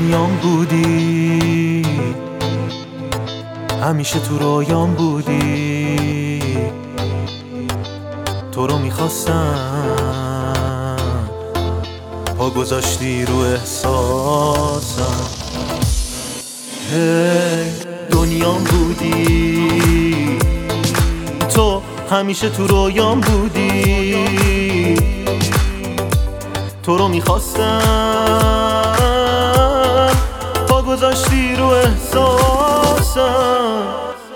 دنیام بودی، همیشه تو رویام بودی، تو رو میخواستم، پا گذاشتی رو احساسم. هی دنیام بودی، تو همیشه تو رویام بودی، تو رو میخواستم، پا گذاشتی رو احساسم.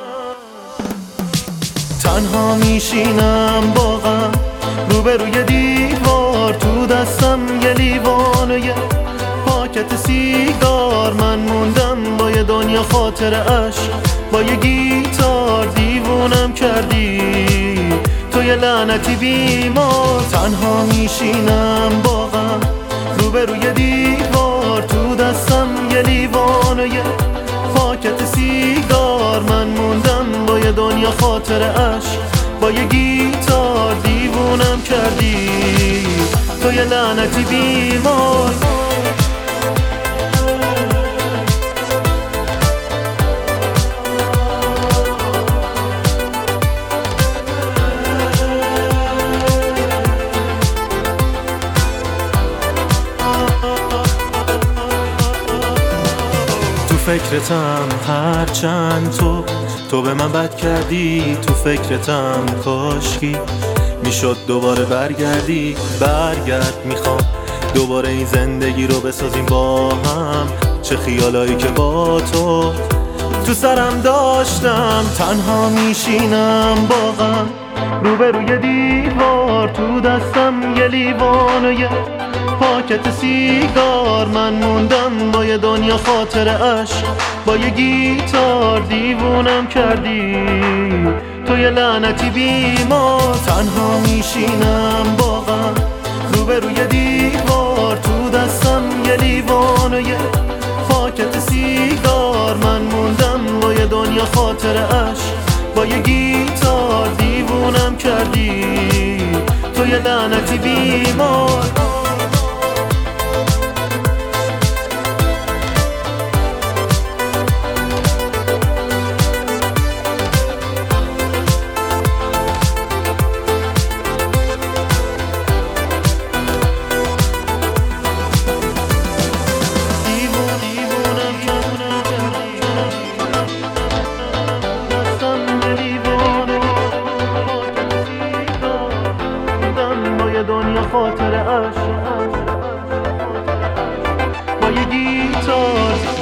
تنها میشینم با غم روبروی دیوار، تو دستم یه لیوان و یه پاکت سیگار. من موندم با یه دنیا خاطر عشق، با یه گیتار دیوونم کردی تو یه لعنتی بیمار. تنها میشینم با غم روبروی دیوار، تو دستم یه لیوان و یه پاکت سیگار. من موندم با یه دنیا خاطر عشق، با یه گیتار دیوونم کردی تو یه لعنتی بیمار. فکرتم هرچند تو به من بد کردی، تو فکرتم کاشکی میشد دوباره برگردی. برگرد، میخوام دوباره این زندگی رو بسازیم با هم. چه خیالایی که با تو سرم داشتم. تنها میشینم با غم روبروی دیوار، تو دستم یه لیوان و یه پاکت سیگار. من موندم با یه دنیا خاطر عشق، با یه گیتار دیوونم کردی تو یه لعنتی بیمار. تنها میشینم با غم روبروی دیوار، تو دستم یه لیوان و یه پاکت سیگار. من موندم با یه دنیا خاطر عشق، با یه گیتار دیوونم کردی تو یه لعنتی بیمار. دنیا خاطر عشق با یه گیتار